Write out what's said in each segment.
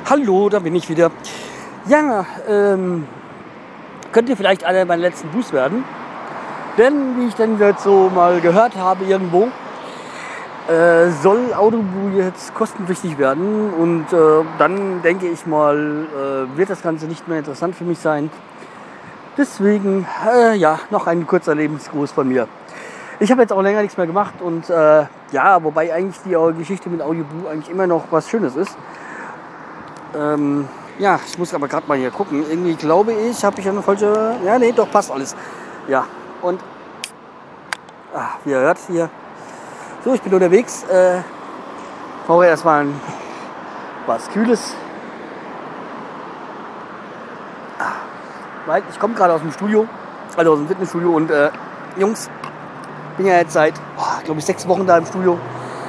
Hallo, da bin ich wieder. Ja, könnte vielleicht einer meiner letzten Boosts werden. Denn, wie ich dann jetzt so mal gehört habe irgendwo, soll Audioboo jetzt kostenpflichtig werden. Und dann denke ich mal, wird das Ganze nicht mehr interessant für mich sein. Deswegen, ja, noch ein kurzer Lebensgruß von mir. Ich habe jetzt auch länger nichts mehr gemacht und ja, wobei eigentlich die Geschichte mit Audioboo eigentlich immer noch was Schönes ist. Ja, ich muss aber gerade mal hier gucken. Irgendwie glaube ich, habe ich eine falsche... Ja, nee, doch, passt alles. Ja, und... wie ihr hört hier. So, ich bin unterwegs. Brauche erstmal was Kühles. Weil ich komme gerade aus dem Studio. Also aus dem Fitnessstudio. Und Jungs, bin ja jetzt seit, glaube ich, 6 Wochen da im Studio.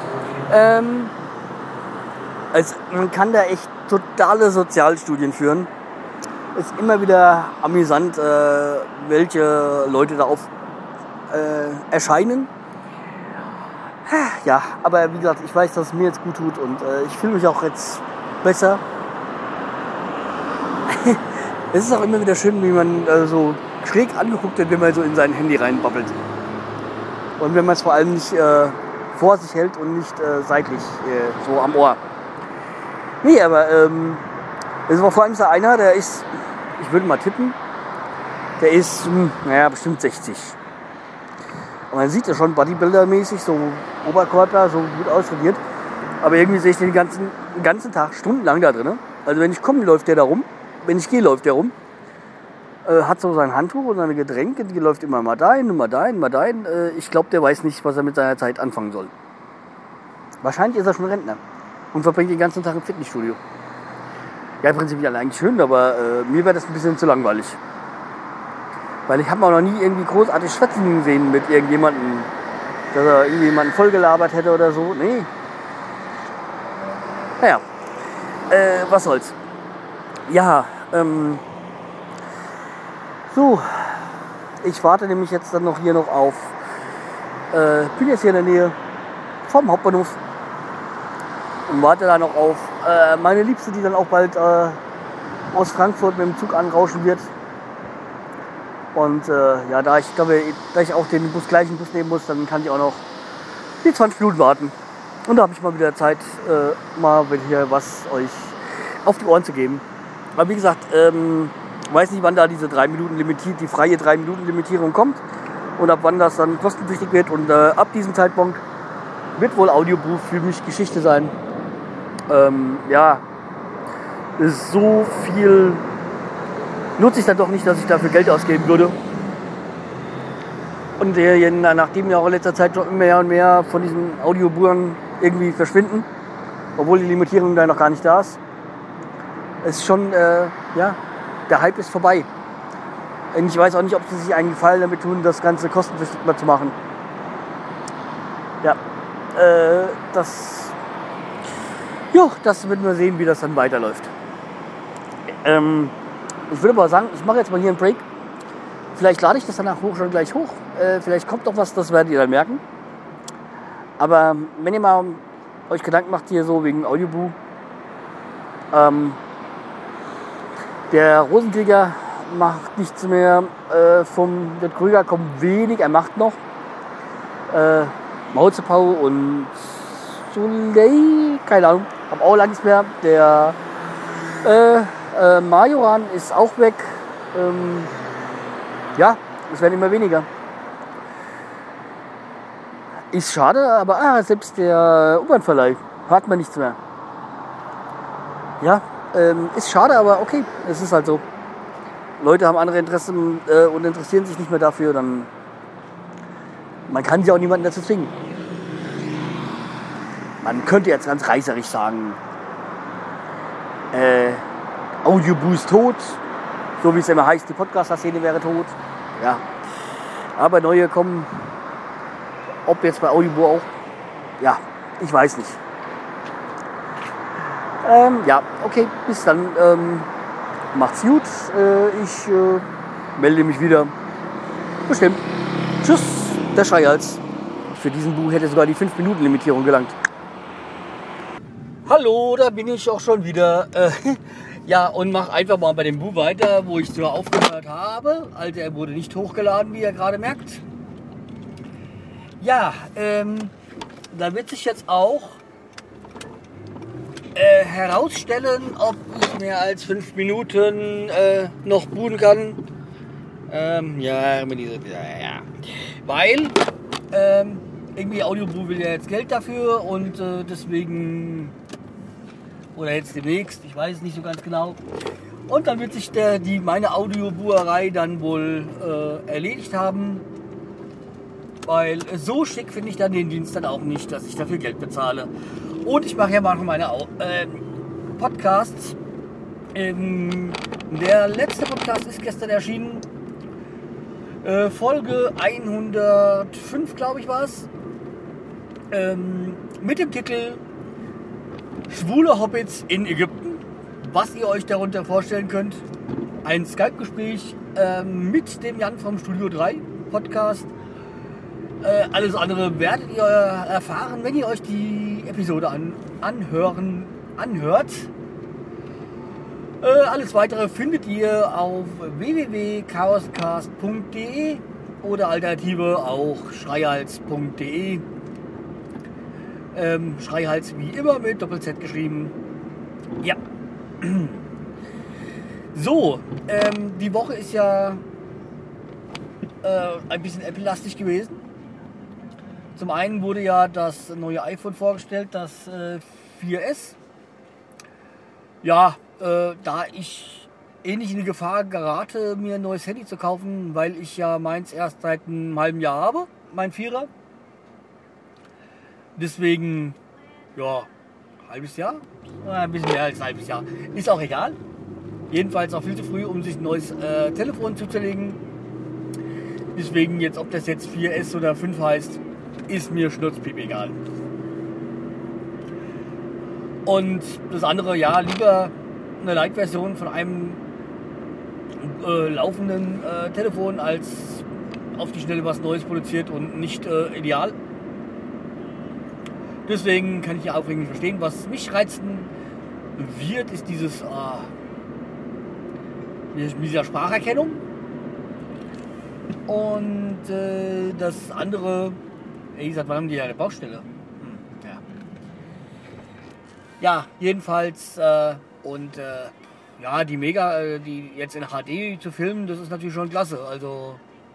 Also man kann da echt totale Sozialstudien führen. Ist immer wieder amüsant, welche Leute da erscheinen. Ja, aber wie gesagt, ich weiß, dass es mir jetzt gut tut und ich fühle mich auch jetzt besser. Es ist auch immer wieder schön, wie man so schräg angeguckt wird, wenn man so in sein Handy reinbabbelt. Und wenn man es vor allem nicht vor sich hält und nicht seitlich so am Ohr. Nee, aber es war vor allem so einer, der ist, ich würde mal tippen, der ist, bestimmt 60. Und man sieht ja schon Bodybuilder-mäßig, so Oberkörper, so gut austrainiert. Aber irgendwie sehe ich den ganzen Tag stundenlang da drin. Also wenn ich komme, läuft der da rum. Wenn ich gehe, läuft der rum. Hat so sein Handtuch und seine Getränke, die läuft immer mal dahin, mal dahin, mal dahin. Ich glaube, der weiß nicht, was er mit seiner Zeit anfangen soll. Wahrscheinlich ist er schon Rentner und verbringt den ganzen Tag im Fitnessstudio. Ja, im Prinzip ja eigentlich schön, aber mir wäre das ein bisschen zu langweilig. Weil ich habe auch noch nie irgendwie großartig schwätzen gesehen mit irgendjemandem, dass er irgendjemanden vollgelabert hätte oder so. Nee. Naja, was soll's. Ja, so, ich warte nämlich jetzt dann noch hier noch auf, bin jetzt hier in der Nähe vom Hauptbahnhof und warte da noch auf meine Liebste, die dann auch bald aus Frankfurt mit dem Zug anrauschen wird. Und ja, da ich auch den gleichen Bus nehmen muss, dann kann ich auch noch die 20 Minuten warten. Und da habe ich mal wieder Zeit, mal hier was euch auf die Ohren zu geben. Aber wie gesagt, weiß nicht, wann da diese die freie 3-Minuten-Limitierung kommt und ab wann das dann kostenpflichtig wird. Und ab diesem Zeitpunkt wird wohl Audioboo für mich Geschichte sein. Ja, ist so viel nutze ich dann doch nicht, dass ich dafür Geld ausgeben würde. Und nachdem ja auch in letzter Zeit schon mehr und mehr von diesen Audiobooern irgendwie verschwinden, obwohl die Limitierung da noch gar nicht da ist, ist schon, ja, der Hype ist vorbei. Und ich weiß auch nicht, ob sie sich einen Gefallen damit tun, das Ganze kostenpflichtig mal zu machen. Ja, das werden wir sehen, wie das dann weiterläuft. Ich würde aber sagen, ich mache jetzt mal hier einen Break. Vielleicht lade ich das danach schon gleich hoch. Vielleicht kommt noch was, das werdet ihr dann merken. Aber wenn ihr mal euch Gedanken macht hier so wegen Audioboo, der Rosenkrieger macht nichts mehr, der Krüger kommt wenig, er macht noch. Mauzepau und Soleil, keine Ahnung, hab auch lange nichts mehr. Der Majoran ist auch weg. Ja, es werden immer weniger. Ist schade, aber selbst der U-Bahn-Verleih hört man nichts mehr. Ja, ist schade, aber okay, es ist halt so. Leute haben andere Interessen und interessieren sich nicht mehr dafür, dann man kann sie auch niemanden dazu zwingen. Man könnte jetzt ganz reißerisch sagen, Audioboo ist tot, so wie es immer heißt, die Podcaster-Szene wäre tot. Ja, aber neue kommen, ob jetzt bei Audioboo auch, ja, ich weiß nicht. Ja, okay, bis dann. Macht's gut. Ich melde mich wieder. Bestimmt. Tschüss, der Schreihals. Für diesen Buch hätte sogar die 5-Minuten-Limitierung gelangt. Hallo, da bin ich auch schon wieder. Ja, und mach einfach mal bei dem Bu weiter, wo ich so aufgehört habe. Also er wurde nicht hochgeladen, wie ihr gerade merkt. Ja, da wird sich jetzt auch herausstellen, ob ich mehr als 5 Minuten noch booten kann. Ja, weil irgendwie Audioboo will ja jetzt Geld dafür und deswegen, oder jetzt demnächst, ich weiß es nicht so ganz genau. Und dann wird sich meine Audiobuerei dann wohl erledigt haben, weil so schick finde ich dann den Dienst dann auch nicht, dass ich dafür Geld bezahle. Und ich mache ja manchmal meine Podcasts. Der letzte Podcast ist gestern erschienen. Folge 105, glaube ich, war es. Mit dem Titel Schwule Hobbits in Ägypten. Was ihr euch darunter vorstellen könnt. Ein Skype-Gespräch mit dem Jan vom Studio 3 Podcast. Alles andere werdet ihr erfahren, wenn ihr euch die Episode anhört. Alles weitere findet ihr auf www.chaoscast.de oder alternative auch schreihals.de. Schreihals wie immer mit Doppel-Z geschrieben. Ja. So, die Woche ist ja ein bisschen Apple-lastig gewesen. Zum einen wurde ja das neue iPhone vorgestellt, das 4S. Ja, da ich nicht in die Gefahr gerate, mir ein neues Handy zu kaufen, weil ich ja meins erst seit einem halben Jahr habe, mein Vierer. Deswegen, ja, halbes Jahr? Ein bisschen mehr als ein halbes Jahr. Ist auch egal. Jedenfalls auch viel zu früh, um sich ein neues Telefon zuzulegen. Deswegen jetzt, ob das jetzt 4S oder 5 heißt, ist mir schnurzpiep egal. Und das andere, ja, lieber eine Light-Version von einem laufenden Telefon als auf die Schnelle was Neues produziert und nicht ideal. Deswegen kann ich ja auch irgendwie verstehen, was mich reizen wird, ist dieser Spracherkennung. Und das andere, wie gesagt, wann haben die ja eine Baustelle? Ja, jedenfalls ja, die Mega, die jetzt in HD zu filmen, das ist natürlich schon klasse. Also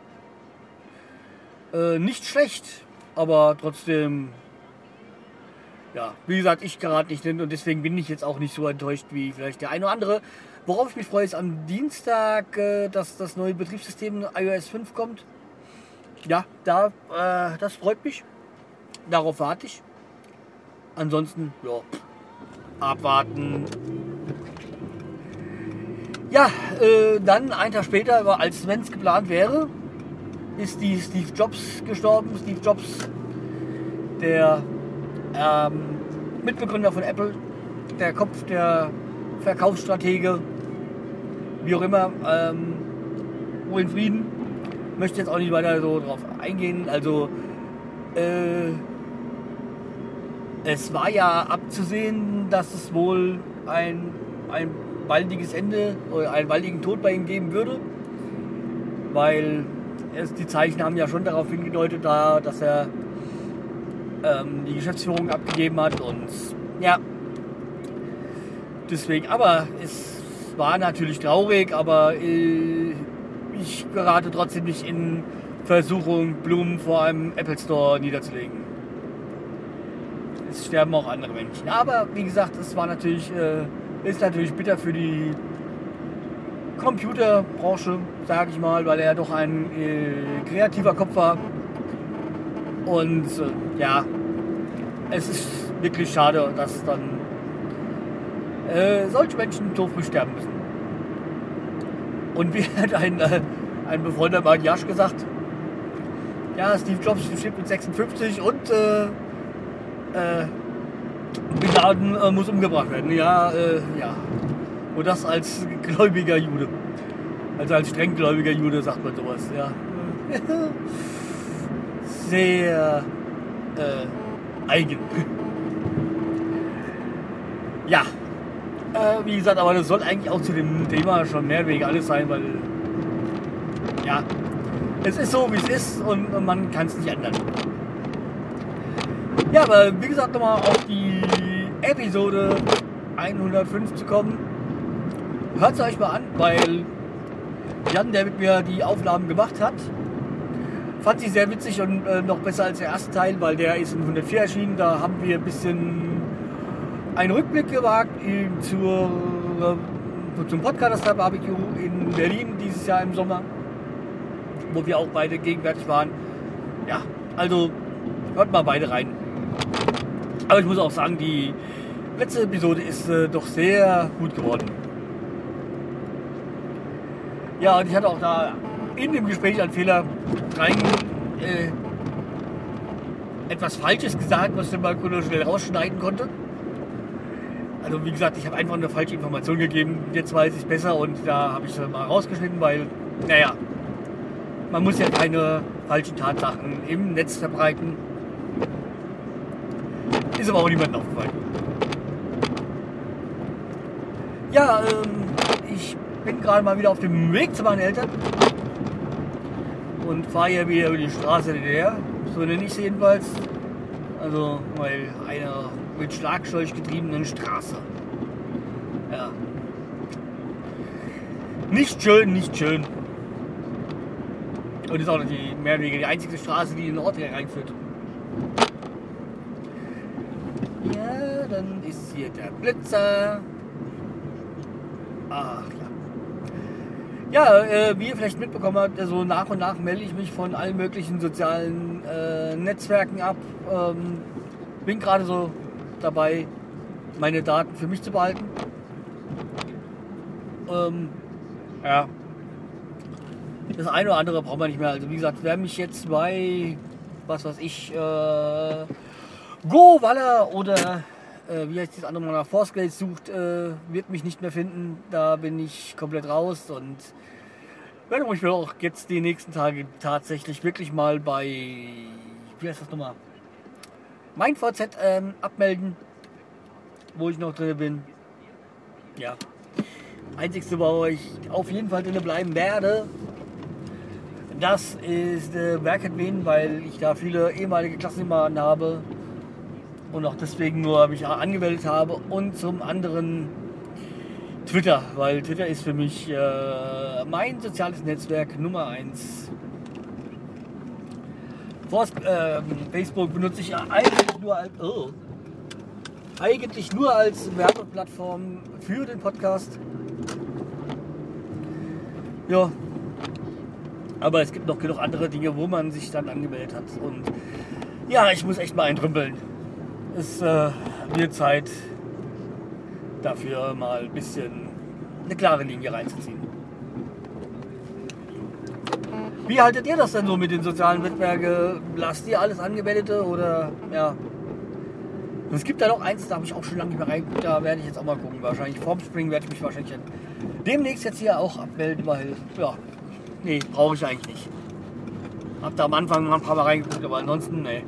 nicht schlecht, aber trotzdem, ja, wie gesagt, ich gerade nicht hin und deswegen bin ich jetzt auch nicht so enttäuscht wie vielleicht der eine oder andere. Worauf ich mich freue, ist am Dienstag, dass das neue Betriebssystem iOS 5 kommt. Ja, das freut mich. Darauf warte ich. Ansonsten, ja, abwarten. Ja, dann einen Tag später, als wenn es geplant wäre, ist die Steve Jobs gestorben. Steve Jobs, der Mitbegründer von Apple, der Kopf der Verkaufsstratege, wie auch immer, wohl in Frieden. Möchte jetzt auch nicht weiter so drauf eingehen. Also es war ja abzusehen, dass es wohl ein baldiges Ende oder einen baldigen Tod bei ihm geben würde, weil die Zeichen haben ja schon darauf hingedeutet, dass er die Geschäftsführung abgegeben hat und ja, deswegen, aber es war natürlich traurig, aber ich gerate trotzdem nicht in Versuchung, Blumen vor einem Apple Store niederzulegen. Es sterben auch andere Menschen. Aber wie gesagt, es war natürlich, ist natürlich bitter für die Computerbranche, sage ich mal, weil er ja doch ein kreativer Kopf war. Und ja, es ist wirklich schade, dass dann solche Menschen so früh sterben müssen. Und wie hat ein befreundeter Mariasch gesagt, ja, Steve Jobs stirbt mit 56 und Bin Laden muss umgebracht werden. Ja, ja. Und das als gläubiger Jude. Also als strenggläubiger Jude sagt man sowas, ja. Sehr eigen. Ja, wie gesagt, aber das soll eigentlich auch zu dem Thema schon mehr oder weniger alles sein, weil ja, es ist so, wie es ist und man kann es nicht ändern. Ja, aber wie gesagt, nochmal auf die Episode 105 zu kommen. Hört es euch mal an, weil Jan, der mit mir die Aufnahmen gemacht hat, fand sie sehr witzig und noch besser als der erste Teil, weil der ist in 104 erschienen. Da haben wir ein bisschen einen Rückblick gewagt zum Podcaster Barbecue in Berlin dieses Jahr im Sommer, wo wir auch beide gegenwärtig waren. Ja, also hört mal beide rein. Aber ich muss auch sagen, die letzte Episode ist doch sehr gut geworden. Ja, und ich hatte auch da in dem Gespräch einen Fehler etwas Falsches gesagt, was ich dann mal schnell rausschneiden konnte. Also wie gesagt, ich habe einfach eine falsche Information gegeben. Jetzt weiß ich es besser und da habe ich es mal rausgeschnitten, weil, naja, man muss ja keine falschen Tatsachen im Netz verbreiten. Ist aber auch niemandem aufgefallen. Ja, ich bin gerade mal wieder auf dem Weg zu meinen Eltern und fahre hier wieder über die Straße DDR, so nenne ich sie jedenfalls. Also bei einer mit Schlagscholch getriebenen Straße. Ja. Nicht schön, nicht schön. Und ist auch noch die mehr oder weniger die einzige Straße, die in den Ort reinführt. Ja, dann ist hier der Blitzer. Ach ja. Ja, wie ihr vielleicht mitbekommen habt, also nach und nach melde ich mich von allen möglichen sozialen Netzwerken ab. Bin gerade so dabei, meine Daten für mich zu behalten. Ja. Das eine oder andere braucht man nicht mehr. Also wie gesagt, wer mich jetzt bei, was weiß ich, Go, Walla oder wie heißt das andere Mal nach Foursquare sucht, wird mich nicht mehr finden. Da bin ich komplett raus und werde mich auch jetzt die nächsten Tage tatsächlich wirklich mal bei, wie heißt das nochmal, MeinVZ abmelden, wo ich noch drin bin. Ja. Einzigste, wo ich auf jeden Fall drin bleiben werde, das ist Berghead Wien, weil ich da viele ehemalige Klassenkameraden habe und auch deswegen nur mich angemeldet habe, und zum anderen Twitter, weil Twitter ist für mich mein soziales Netzwerk Nummer 1. Facebook benutze ich eigentlich nur als Werbeplattform für den Podcast. Ja, aber es gibt noch genug andere Dinge, wo man sich dann angemeldet hat. Und ja, ich muss echt mal eintrümpeln. Es wird Zeit, dafür mal ein bisschen eine klare Linie reinzuziehen. Wie haltet ihr das denn so mit den sozialen Netzwerken? Lasst ihr alles Angemeldete oder ja? Und es gibt da noch eins, da habe ich auch schon lange nicht mehr reingeguckt, da werde ich jetzt auch mal gucken. Wahrscheinlich vorm Spring werde ich mich wahrscheinlich demnächst jetzt hier auch abmelden, weil ja, nee, brauche ich eigentlich nicht. Hab da am Anfang mal ein paar Mal reingeguckt, aber ansonsten, nee.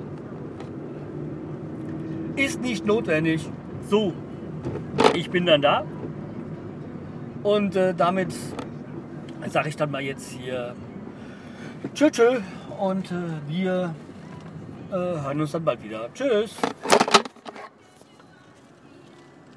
Ist nicht notwendig. So, ich bin dann da. Und damit sage ich dann mal jetzt hier tschö tschö und wir hören uns dann bald wieder. Tschüss.